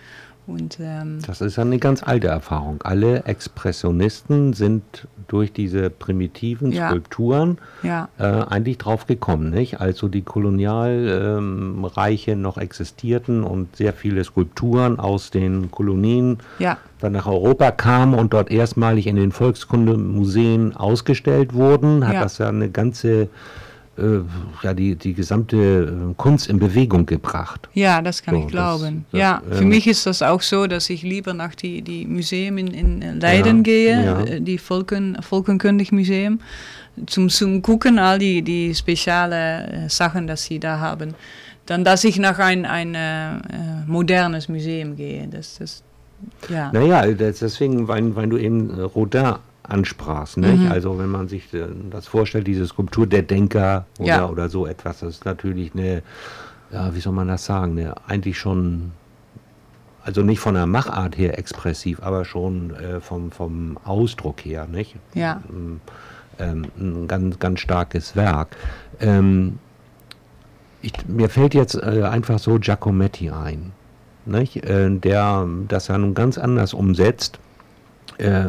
Und, ähm, das ist eine ganz alte Erfahrung. Alle Expressionisten sind durch diese primitiven ja. Skulpturen ja. äh, eigentlich drauf gekommen, nicht? Also die Kolonialreiche ähm, noch existierten und sehr viele Skulpturen aus den Kolonien ja. dann nach Europa kamen und dort erstmalig in den Volkskundemuseen ausgestellt wurden, hat ja. das ja eine ganze ja, die, die gesamte Kunst in Bewegung gebracht. Ja, das kann so, ich glauben. Das, das, ja, ähm, für mich ist das auch so, dass ich lieber nach die, die Museen in, in Leiden ja, gehe, ja. die Volken, Volkenkundig Museum, zum, zum gucken, all die, die spezielle Sachen, die sie da haben. Dann, dass ich nach ein, ein äh, modernes Museum gehe. Das, das, ja. Naja, das, deswegen, weil, weil du eben Rodin ansprachst, nicht? Mhm. Also wenn man sich das vorstellt, diese Skulptur der Denker oder, ja. oder so etwas, das ist natürlich eine, ja, wie soll man das sagen, eine, eigentlich schon, also nicht von der Machart her expressiv, aber schon äh, vom, vom Ausdruck her, nicht? Ja. Ähm, ein ganz, ganz starkes Werk. Ähm, ich, mir fällt jetzt äh, einfach so Giacometti ein, nicht? Äh, der das ja nun ganz anders umsetzt, äh,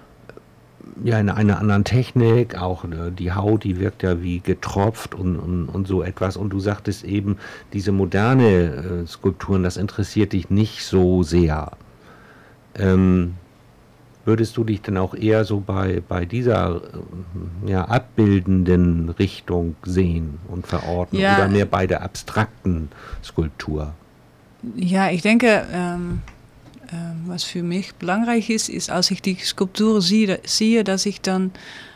ja, in einer anderen Technik, auch äh, die Haut, die wirkt ja wie getropft und, und, und so etwas. Und du sagtest eben, diese moderne äh, Skulpturen, das interessiert dich nicht so sehr. Ähm, würdest du dich denn auch eher so bei, bei dieser äh, ja, abbildenden Richtung sehen und verorten ja. oder mehr bei der abstrakten Skulptur? Ja, ich denke... Ähm Uh, was für mich belangrijk ist, ist, als ich die Skulpturen sehe, sehe dass ich dann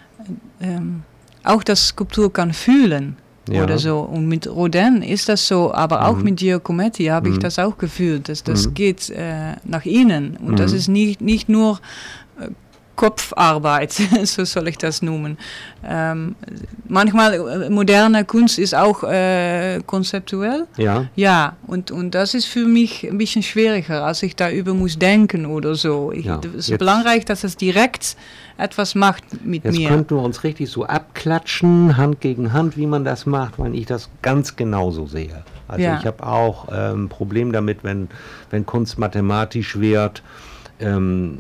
ähm, auch das Skulptur kann fühlen ja. oder so. Und mit Rodin ist das so, aber mhm. auch mit Giacometti habe mhm. ich das auch gefühlt. Das, das mhm. geht äh, nach innen und mhm. das ist nicht, nicht nur äh, Kopfarbeit, so soll ich das nennen. Ähm, manchmal, äh, moderne Kunst ist auch äh, konzeptuell. Ja. Ja, und, und das ist für mich ein bisschen schwieriger, als ich darüber muss denken oder so. Ich, ja, es ist belangrijk, dass es direkt etwas macht mit jetzt mir. Jetzt könnten wir uns richtig so abklatschen, Hand gegen Hand, wie man das macht, weil ich das ganz genauso sehe. Also ja. ich habe auch ein ähm, Problem damit, wenn, wenn Kunst mathematisch wird. Ähm,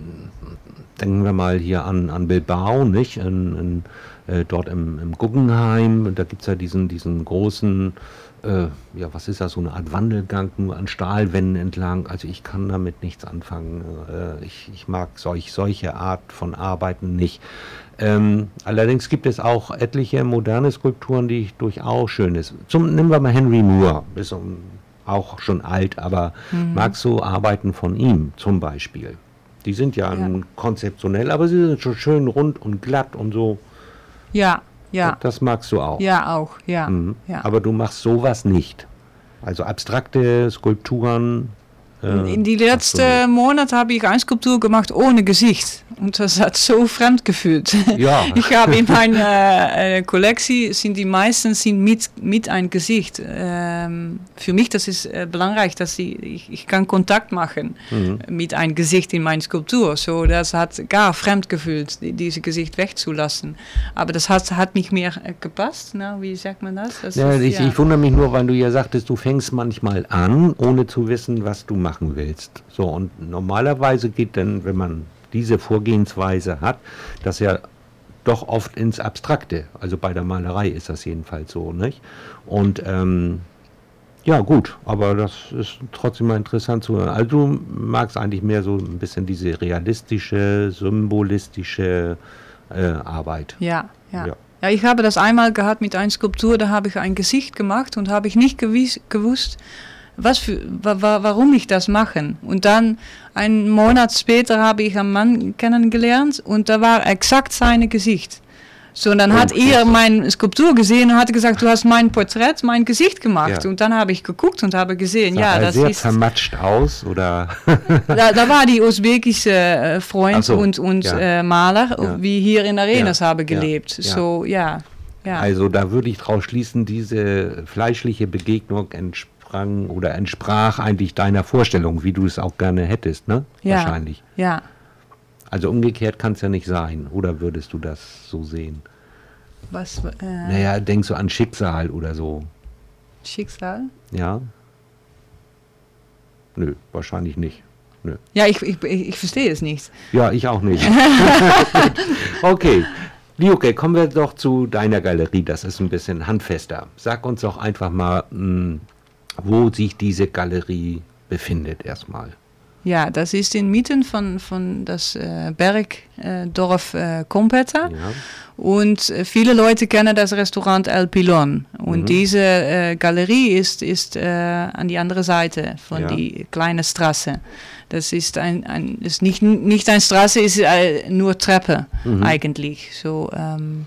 denken wir mal hier an, an Bilbao, nicht? In, in, äh, dort im, im Guggenheim, da gibt es ja diesen, diesen großen, äh, ja, was ist das, so eine Art Wandelgang, nur an Stahlwänden entlang. Also ich kann damit nichts anfangen. Äh, ich, ich mag solch, solche Art von Arbeiten nicht. Ähm, allerdings gibt es auch etliche moderne Skulpturen, die ich durchaus schön ist. Zum, nehmen wir mal Henry Moore, ist um, auch schon alt, aber mhm. magst du Arbeiten von ihm zum Beispiel? Die sind ja, ja. konzeptionell, aber sie sind schon schön rund und glatt und so. Ja, ja. Das magst du auch. Ja, auch, ja. Mhm. ja. Aber du machst sowas nicht. Also abstrakte Skulpturen. Äh, In die letzten Monate habe ich eine Skulptur gemacht ohne Gesicht. Und das hat so fremd gefühlt. Ja. Ich habe in meiner äh, Kollektie, sind die meisten sind mit, mit ein Gesicht. Ähm, für mich das ist äh, belangrijk, dass sie, ich, ich kann Kontakt machen mhm. mit einem Gesicht in meiner Skulptur. So, das hat gar fremd gefühlt, die, dieses Gesicht wegzulassen. Aber das hat, hat nicht mehr äh, gepasst. Na, wie sagt man das? das ja, ist, ich, ja. ich wundere mich nur, weil du ja sagtest, du fängst manchmal an, ohne zu wissen, was du machen willst. So, und normalerweise geht dann, wenn man diese Vorgehensweise hat, das ja doch oft ins Abstrakte. Also bei der Malerei ist das jedenfalls so, nicht? Und ähm, ja, gut, aber das ist trotzdem mal interessant zu hören. Also du magst eigentlich mehr so ein bisschen diese realistische, symbolistische äh, Arbeit. Ja, ja, ja. Ja, ich habe das einmal gehabt mit einer Skulptur, da habe ich ein Gesicht gemacht und habe ich nicht gewiss, gewusst, was für, wa, wa, warum ich das mache. Und dann, einen Monat später, habe ich einen Mann kennengelernt und da war exakt sein Gesicht. So, und dann oh, hat er meine Skulptur gesehen und hat gesagt, du hast mein Porträt, mein Gesicht gemacht. Ja. Und dann habe ich geguckt und habe gesehen, sah ja, er das sehr ist... vermatscht aus, oder? da, da war die usbekische äh, Freund so, und, und ja. äh, Maler, ja. wie hier in Arenas ja. habe gelebt. Ja. So, ja. ja. Also da würde ich draus schließen, diese fleischliche Begegnung entsprang oder entsprach eigentlich deiner Vorstellung, wie du es auch gerne hättest, ne? Ja. Wahrscheinlich. Ja. Also umgekehrt kann es ja nicht sein, oder würdest du das so sehen? Was? Äh, naja, denkst du an Schicksal oder so? Schicksal? Ja? Nö, wahrscheinlich nicht. Nö. Ja, ich, ich, ich verstehe es nicht. Ja, ich auch nicht. Okay. Liuke, kommen wir doch zu deiner Galerie. Das ist ein bisschen handfester. Sag uns doch einfach mal, mh, wo sich diese Galerie befindet erstmal. Ja, das ist inmitten von, von das äh, Bergdorf äh, Competa. Ja. Und äh, viele Leute kennen das Restaurant El Pilon. Und mhm. diese äh, Galerie ist, ist äh, an die andere Seite von ja. die kleine Straße. Das ist ein, ein ist nicht, nicht eine Straße, ist äh, nur Treppe mhm. eigentlich. So, ähm,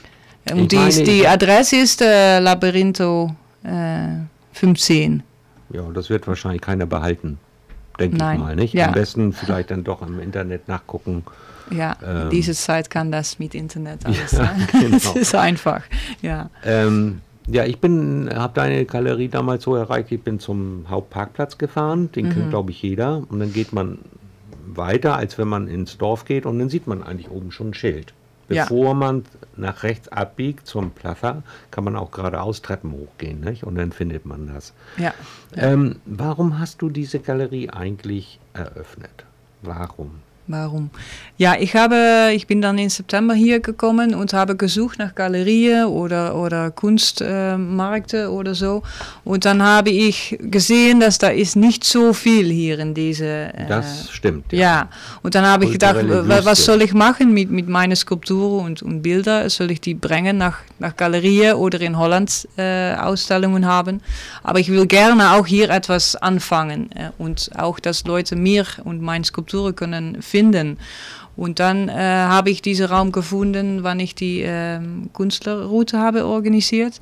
und die, meine, die Adresse ist äh, Labyrinto äh, fünfzehn. Ja, das wird wahrscheinlich keiner behalten. Denke ich mal, nicht? Ja. Am besten vielleicht dann doch im Internet nachgucken. Ja, ähm, diese Zeit kann das mit Internet alles ja, sein. Genau. Das ist einfach, ja. Ähm, ja, ich bin, habe deine Galerie damals so erreicht, ich bin zum Hauptparkplatz gefahren, den mhm. kennt glaube ich jeder. Und dann geht man weiter, als wenn man ins Dorf geht und dann sieht man eigentlich oben schon ein Schild. Bevor ja. man nach rechts abbiegt zum Plaza, kann man auch geradeaus Treppen hochgehen, nicht? Und dann findet man das. Ja. Ähm, warum hast du diese Galerie eigentlich eröffnet? Warum? Warum? Ja, ich habe, ich bin dann im September hier gekommen und habe gesucht nach Galerien oder, oder Kunstmärkte äh, oder so. Und dann habe ich gesehen, dass da ist nicht so viel hier in diese... Äh, das stimmt, ja. Ja, und dann habe ich gedacht, was soll ich machen mit, mit meinen Skulpturen und, und Bilder? Soll ich die bringen nach, nach Galerien oder in Holland äh, Ausstellungen haben? Aber ich will gerne auch hier etwas anfangen äh, und auch, dass Leute mir und meine Skulpturen können finden. Finden. Und dann äh, habe ich diesen Raum gefunden, wann ich die äh, Künstlerroute habe organisiert.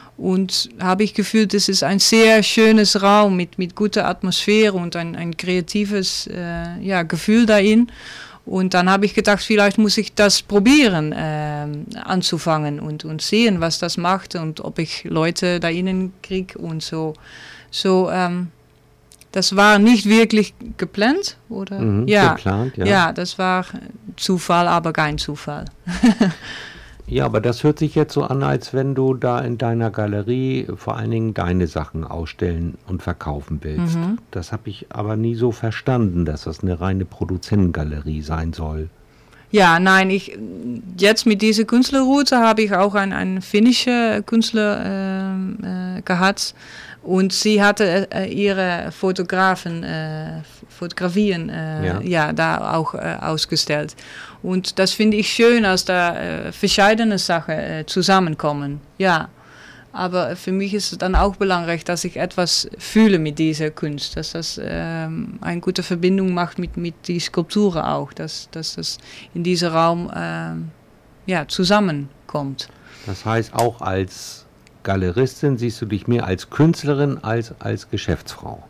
Und habe ich gefühlt, es ist ein sehr schönes Raum mit, mit guter Atmosphäre und ein, ein kreatives äh, ja, Gefühl darin. Und dann habe ich gedacht, vielleicht muss ich das probieren äh, anzufangen und, und sehen, was das macht und ob ich Leute da innen kriege und so. So, ähm, das war nicht wirklich geplant, oder? Mhm, ja. Geplant, ja. Ja, das war Zufall, aber kein Zufall. Ja, aber das hört sich jetzt so an, als wenn du da in deiner Galerie vor allen Dingen deine Sachen ausstellen und verkaufen willst. Mhm. Das habe ich aber nie so verstanden, dass das eine reine Produzentengalerie sein soll. Ja, nein, ich, jetzt mit dieser Künstlerroute habe ich auch einen, einen finnischen Künstler äh, äh, gehabt. Und sie hatte äh, ihre Fotografen, äh, Fotografien äh, ja. ja, da auch äh, ausgestellt. Und das finde ich schön, als da äh, verschiedene Sachen äh, zusammenkommen. Ja, aber für mich ist es dann auch belangrijk, dass ich etwas fühle mit dieser Kunst. Dass das äh, eine gute Verbindung macht mit, mit die Skulpturen auch. Dass, dass das in diesem Raum äh, ja, zusammenkommt. Das heißt, auch als Galeristin siehst du dich mehr als Künstlerin als als Geschäftsfrau?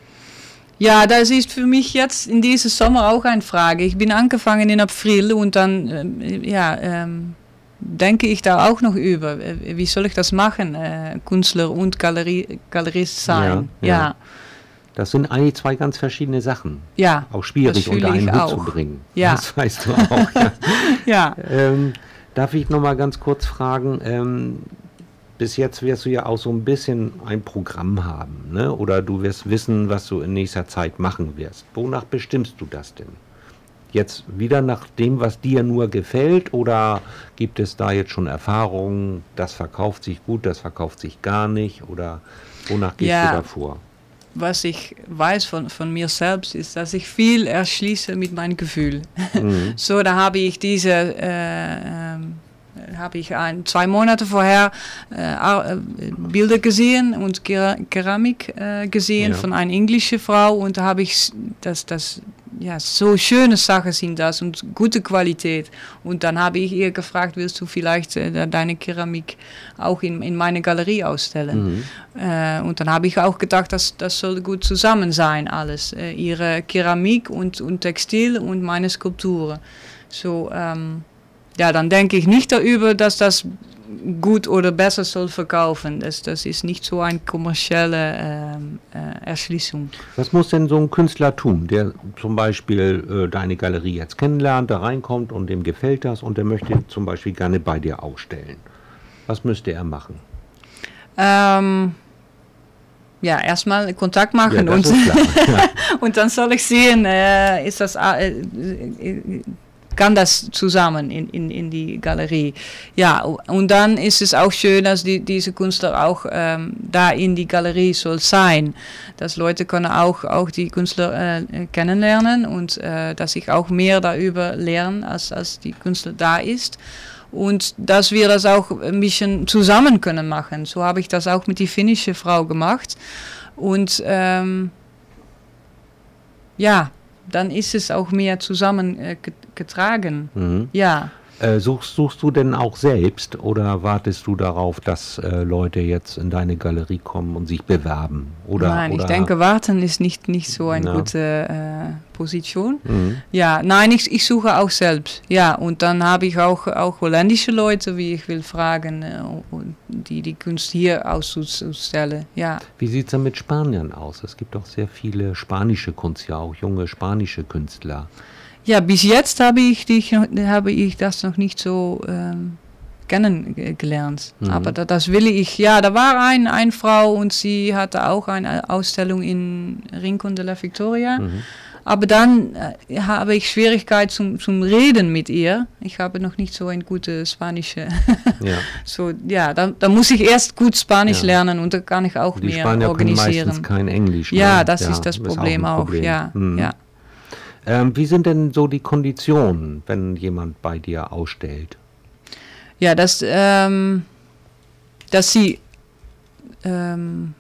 Ja, das ist für mich jetzt in diesem Sommer auch eine Frage. Ich bin angefangen in April und dann äh, ja, ähm, denke ich da auch noch über. Wie soll ich das machen? Äh, Künstler und Galerie, Galerist sein. Ja, ja. ja. Das sind eigentlich zwei ganz verschiedene Sachen. Ja. Auch schwierig unter einen Hut zu bringen. Ja. Das weißt du auch. Ja. ja. Ähm, darf ich noch mal ganz kurz fragen, ähm, bis jetzt wirst du ja auch so ein bisschen ein Programm haben, ne? Oder du wirst wissen, was du in nächster Zeit machen wirst. Wonach bestimmst du das denn? Jetzt wieder nach dem, was dir nur gefällt, oder gibt es da jetzt schon Erfahrungen, das verkauft sich gut, das verkauft sich gar nicht, oder wonach gehst ja, du da vor? Was ich weiß von, von mir selbst, ist, dass ich viel erschließe mit meinem Gefühl. Mhm. So, da habe ich diese... Äh, ähm, habe ich ein, zwei Monate vorher äh, Bilder gesehen und Ker Keramik äh, gesehen ja. von einer englischen Frau und da habe ich das, das, ja, so schöne Sachen sind das und gute Qualität. Und dann habe ich ihr gefragt, willst du vielleicht äh, deine Keramik auch in, in meine Galerie ausstellen? Mhm. Äh, und dann habe ich auch gedacht, dass das soll gut zusammen sein alles. Äh, ihre Keramik und, und Textil und meine Skulpturen. So, ähm, ja, dann denke ich nicht darüber, dass das gut oder besser soll verkaufen. Das, das ist nicht so eine kommerzielle ähm, äh, Erschließung. Was muss denn so ein Künstler tun, der zum Beispiel äh, deine Galerie jetzt kennenlernt, da reinkommt und dem gefällt das und der möchte zum Beispiel gerne bei dir ausstellen? Was müsste er machen? Ähm, ja, erstmal Kontakt machen ja, und, ja. und dann soll ich sehen, äh, ist das, äh, kann das zusammen in, in, in die Galerie. Ja, und dann ist es auch schön, dass die, diese Künstler auch ähm, da in die Galerie soll sein, dass Leute können auch, auch die Künstler äh, kennenlernen und äh, dass ich auch mehr darüber lerne, als, als die Künstler da ist. Und dass wir das auch ein bisschen zusammen können machen. So habe ich das auch mit die finnische Frau gemacht. Und ähm, ja, dann ist es auch mehr zusammen äh, getragen. Mhm. Ja. Äh, suchst, suchst du denn auch selbst oder wartest du darauf, dass äh, Leute jetzt in deine Galerie kommen und sich bewerben? Oder, nein, oder ich denke, warten ist nicht, nicht so eine ja. gute äh, Position. Mhm. Ja, nein, ich, ich suche auch selbst. Ja, und dann habe ich auch, auch holländische Leute, wie ich will fragen, äh, die die Kunst hier auszustellen. Ja. Wie sieht es denn mit Spaniern aus? Es gibt auch sehr viele spanische Künstler, auch junge spanische Künstler. Ja, bis jetzt habe ich, die, habe ich das noch nicht so ähm, kennengelernt. Mhm. Aber da, das will ich, ja, da war ein, eine Frau und sie hatte auch eine Ausstellung in Rincón de la Victoria. Mhm. Aber dann äh, habe ich Schwierigkeit zum, zum Reden mit ihr. Ich habe noch nicht so ein gutes Spanische. Ja, so, ja da, da muss ich erst gut Spanisch ja. lernen und da kann ich auch die mehr Spanier organisieren. Können meistens kein Englisch. Ja, ne? das ja, ist das Problem ist auch. auch. Problem. Ja, mhm. ja. Ähm, wie sind denn so die Konditionen, wenn jemand bei dir ausstellt? Ja, dass, ähm, dass sie ähm,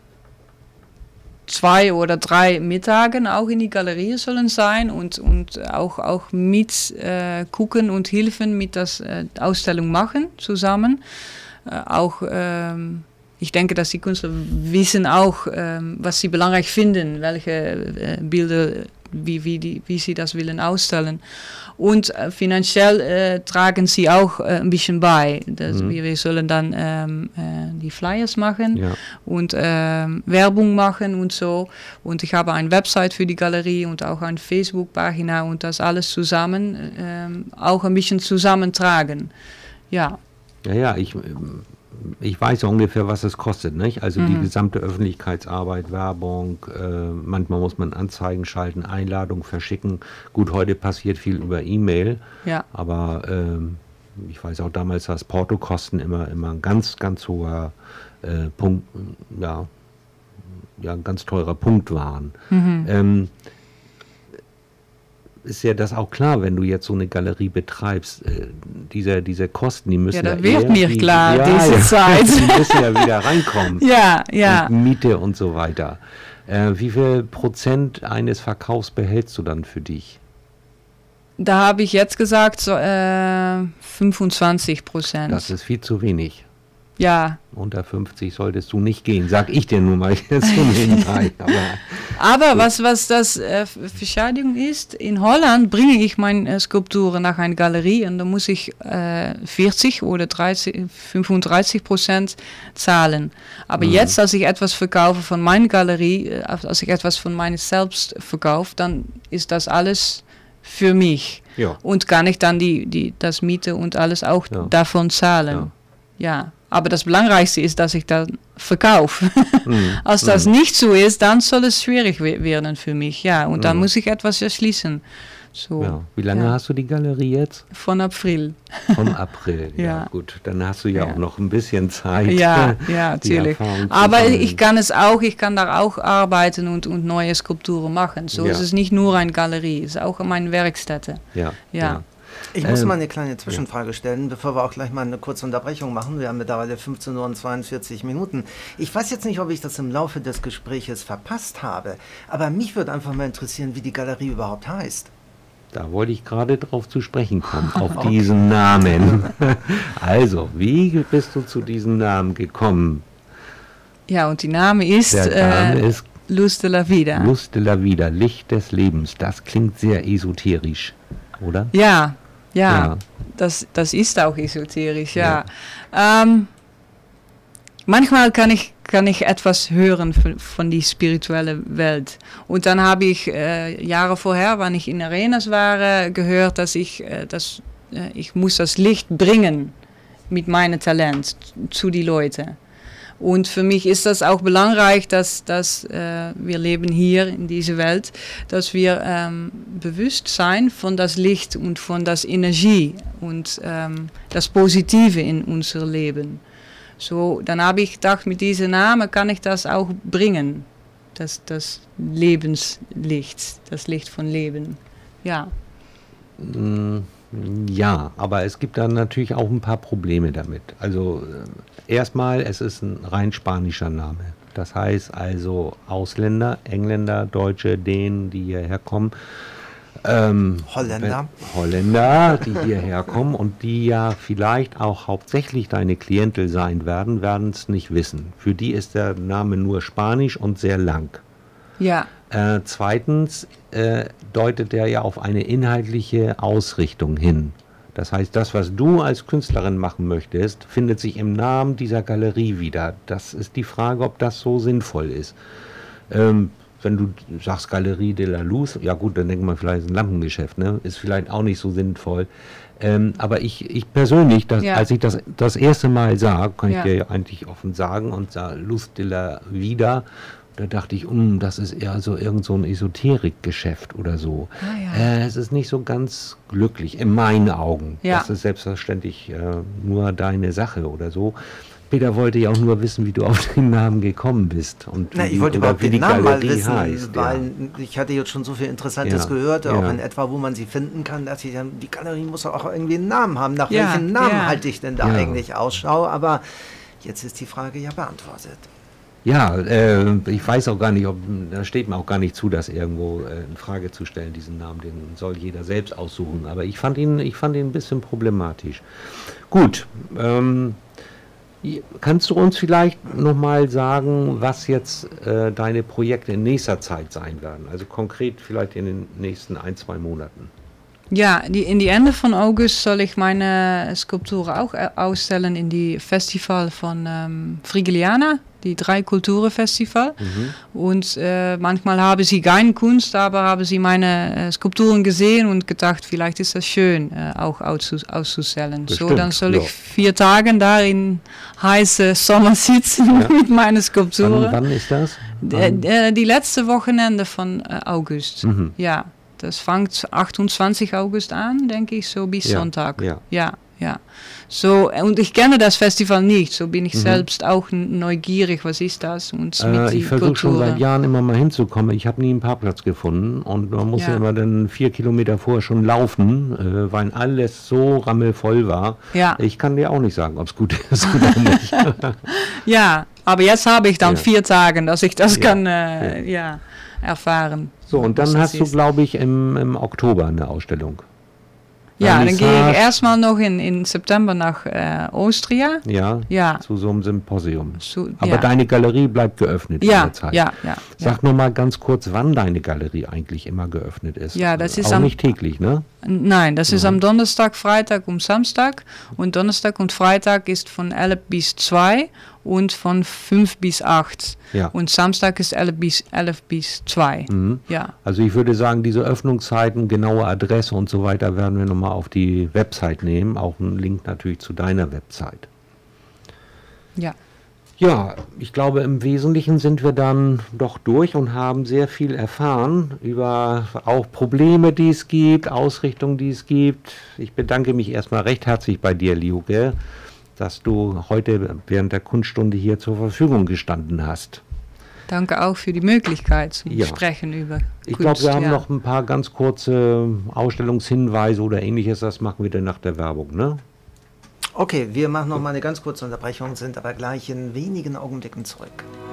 zwei oder drei Mittagen auch in die Galerie sollen sein und, und auch, auch mit äh, gucken und helfen mit der äh, Ausstellung machen zusammen. Äh, auch ähm, ich denke, dass die Künstler wissen auch, ähm, was sie belangrijk finden, welche äh, Bilder, wie, wie, die, wie sie das wollen ausstellen. Und äh, finanziell äh, tragen sie auch äh, ein bisschen bei. Das, mhm. wir, wir sollen dann ähm, äh, die Flyers machen ja. und ähm, Werbung machen und so. Und ich habe eine Website für die Galerie und auch eine Facebook-Pagina und das alles zusammen ähm, auch ein bisschen zusammentragen. Ja. Ja, ja, ich... Ich weiß ungefähr, was es kostet, nicht? Also mhm. die gesamte Öffentlichkeitsarbeit, Werbung, äh, manchmal muss man Anzeigen schalten, Einladungen verschicken. Gut, heute passiert viel über E-Mail, ja. aber ähm, ich weiß auch damals, dass Portokosten immer, immer ein ganz, ganz hoher äh, Punkt, ja, ja, ein ganz teurer Punkt waren. Mhm. Ähm, ist ja das auch klar, wenn du jetzt so eine Galerie betreibst, äh, diese, diese Kosten, die müssen ja, ja da wird mir die, klar, ja, diese ja, Zeit. Die müssen ja wieder reinkommen. Ja, ja. Und Miete und so weiter. Äh, wie viel Prozent eines Verkaufs behältst du dann für dich? Da habe ich jetzt gesagt, so, äh, fünfundzwanzig Prozent. Das ist viel zu wenig. Ja. Unter fünfzig solltest du nicht gehen, sag ich dir nun mal jetzt so nebenbei. Aber, Aber was, was das äh, Verschädigung ist, in Holland bringe ich meine äh, Skulpturen nach einer Galerie und da muss ich äh, vierzig oder dreißig, fünfunddreißig Prozent zahlen. Aber mhm. jetzt, als ich etwas verkaufe von meiner Galerie, äh, als ich etwas von meiner selbst verkaufe, dann ist das alles für mich. Ja. Und kann ich dann die, die, das Miete und alles auch ja. davon zahlen. Ja. ja. Aber das Belangrikste ist, dass ich dann verkaufe. Mm. Als das mm. nicht so ist, dann soll es schwierig werden für mich. Ja, und dann mm. muss ich etwas erschließen. So, ja. Wie lange ja. hast du die Galerie jetzt? Von April. Von April, ja. ja gut. Dann hast du ja, ja auch noch ein bisschen Zeit. Ja, ja, natürlich. Aber ich kann es auch, ich kann da auch arbeiten und, und neue Skulpturen machen. So ja. ist es nicht nur eine Galerie, es ist auch meine Werkstätte. Ja, ja. ja. Ich muss ähm, mal eine kleine Zwischenfrage stellen, bevor wir auch gleich mal eine kurze Unterbrechung machen. Wir haben mittlerweile fünfzehn Uhr und zweiundvierzig Minuten. Ich weiß jetzt nicht, ob ich das im Laufe des Gespräches verpasst habe, aber mich würde einfach mal interessieren, wie die Galerie überhaupt heißt. Da wollte ich gerade drauf zu sprechen kommen, auf okay. diesen Namen. Also, wie bist du zu diesem Namen gekommen? Ja, und die Name ist, Der Name äh, ist Luz de la Vida. Luz de la Vida, Licht des Lebens. Das klingt sehr esoterisch, oder? Ja. Ja, ja. Das, das ist auch esoterisch, ja. ja. Ähm, manchmal kann ich, kann ich etwas hören von, von der spirituellen Welt. Und dann habe ich äh, Jahre vorher, wenn ich in Arenas war, gehört, dass ich, äh, dass, äh, ich muss das Licht bringen mit meinem Talent zu den Leuten. Und für mich ist das auch belangrijk, dass, dass äh, wir leben hier in dieser Welt, dass wir ähm, bewusst sein von das Licht und von das Energie und ähm, das Positive in unser Leben. So, dann habe ich gedacht, mit diesem Namen kann ich das auch bringen. Das, das Lebenslicht, das Licht von Leben. Ja. Ja, aber es gibt dann natürlich auch ein paar Probleme damit. Also äh, erstmal, es ist ein rein spanischer Name. Das heißt also Ausländer, Engländer, Deutsche, Dänen, die hierher kommen. Ähm, Holländer. Holländer, die hierher kommen und die ja vielleicht auch hauptsächlich deine Klientel sein werden, werden es nicht wissen. Für die ist der Name nur Spanisch und sehr lang. Ja. Äh, zweitens äh, deutet er ja auf eine inhaltliche Ausrichtung hin. Das heißt, das, was du als Künstlerin machen möchtest, findet sich im Namen dieser Galerie wieder. Das ist die Frage, ob das so sinnvoll ist. Ähm, wenn du sagst Galerie de la Luz, ja gut, dann denkt man vielleicht ein Lampengeschäft, ne? Ist vielleicht auch nicht so sinnvoll. Ähm, aber ich, ich persönlich, das, ja. als ich das das erste Mal sah, kann ja. ich dir eigentlich offen sagen, und sah Luz de la Vida, da dachte ich, um, das ist eher so irgend so ein Esoterikgeschäft oder so. Ah, ja. äh, es ist nicht so ganz glücklich, in meinen Augen. Ja. Das ist selbstverständlich äh, nur deine Sache oder so. Peter wollte ja auch nur wissen, wie du auf den Namen gekommen bist. Und Na, wie, ich wollte überhaupt den Namen mal wissen, heißt, weil ja. ich hatte jetzt schon so viel Interessantes ja. gehört, auch ja. in etwa, wo man sie finden kann, dass ich dann, die Galerie muss auch irgendwie einen Namen haben. Nach ja. welchem Namen ja. halte ich denn da ja. eigentlich Ausschau? Aber jetzt ist die Frage ja beantwortet. Ja, äh, ich weiß auch gar nicht, ob, da steht mir auch gar nicht zu, das irgendwo äh, in Frage zu stellen, diesen Namen, den soll jeder selbst aussuchen. Aber ich fand ihn, ich fand ihn ein bisschen problematisch. Gut, ähm, kannst du uns vielleicht nochmal sagen, was jetzt äh, deine Projekte in nächster Zeit sein werden? Also konkret vielleicht in den nächsten ein, zwei Monaten. Ja, die, in die Ende von August soll ich meine Skulpturen auch ausstellen in die Festival von ähm, Frigiliana, die drei Kulturenfestival. Mhm. Und äh, manchmal haben sie keine Kunst, aber haben sie meine äh, Skulpturen gesehen und gedacht, vielleicht ist das schön, äh, auch auszus auszustellen. So, dann soll ja. ich vier Tage da in heiße Sommer sitzen ja. mit meinen Skulpturen. Wann, wann ist das? Die, die letzte Wochenende von äh, August, mhm. ja. Das fängt achtundzwanzig August an, denke ich, so bis ja, Sonntag. Ja, ja. ja. So, und ich kenne das Festival nicht, so bin ich mhm. selbst auch neugierig, was ist das? Und äh, mit ich versuche schon seit Jahren immer mal hinzukommen. Ich habe nie einen Parkplatz gefunden und man muss ja, ja immer dann vier Kilometer vorher schon laufen, äh, weil alles so rammelvoll war. Ja. Ich kann dir auch nicht sagen, ob es gut ist oder nicht. Ja, aber jetzt habe ich dann ja. vier Tage, dass ich das ja. kann äh, ja. ja, erfahren. So, und dann hast du, glaube ich, im, im Oktober eine Ausstellung. Ja, dann gehe ich erstmal noch in, in September nach äh, Austria. Ja, ja, zu so einem Symposium. Zu, Aber ja. deine Galerie bleibt geöffnet ja, in der Zeit. Ja, ja. Sag ja. nur mal ganz kurz, wann deine Galerie eigentlich immer geöffnet ist. Ja, das ist auch am, nicht täglich, ne? Nein, das mhm. ist am Donnerstag, Freitag und Samstag. Und Donnerstag und Freitag ist von elf bis zwei und von fünf bis acht. Ja. Und Samstag ist elf bis zwei. Mhm. Ja. Also ich würde sagen, diese Öffnungszeiten, genaue Adresse und so weiter werden wir nochmal auf die Website nehmen. Auch einen Link natürlich zu deiner Website. Ja. Ja, ich glaube, im Wesentlichen sind wir dann doch durch und haben sehr viel erfahren über auch Probleme, die es gibt, Ausrichtungen, die es gibt. Ich bedanke mich erstmal recht herzlich bei dir, Liuke, dass du heute während der Kunststunde hier zur Verfügung gestanden hast. Danke auch für die Möglichkeit zum ja. Sprechen über Kunst. Ich glaube, wir haben ja. noch ein paar ganz kurze Ausstellungshinweise oder ähnliches. Das machen wir dann nach der Werbung, ne? Okay, wir machen noch mal eine ganz kurze Unterbrechung, sind aber gleich in wenigen Augenblicken zurück.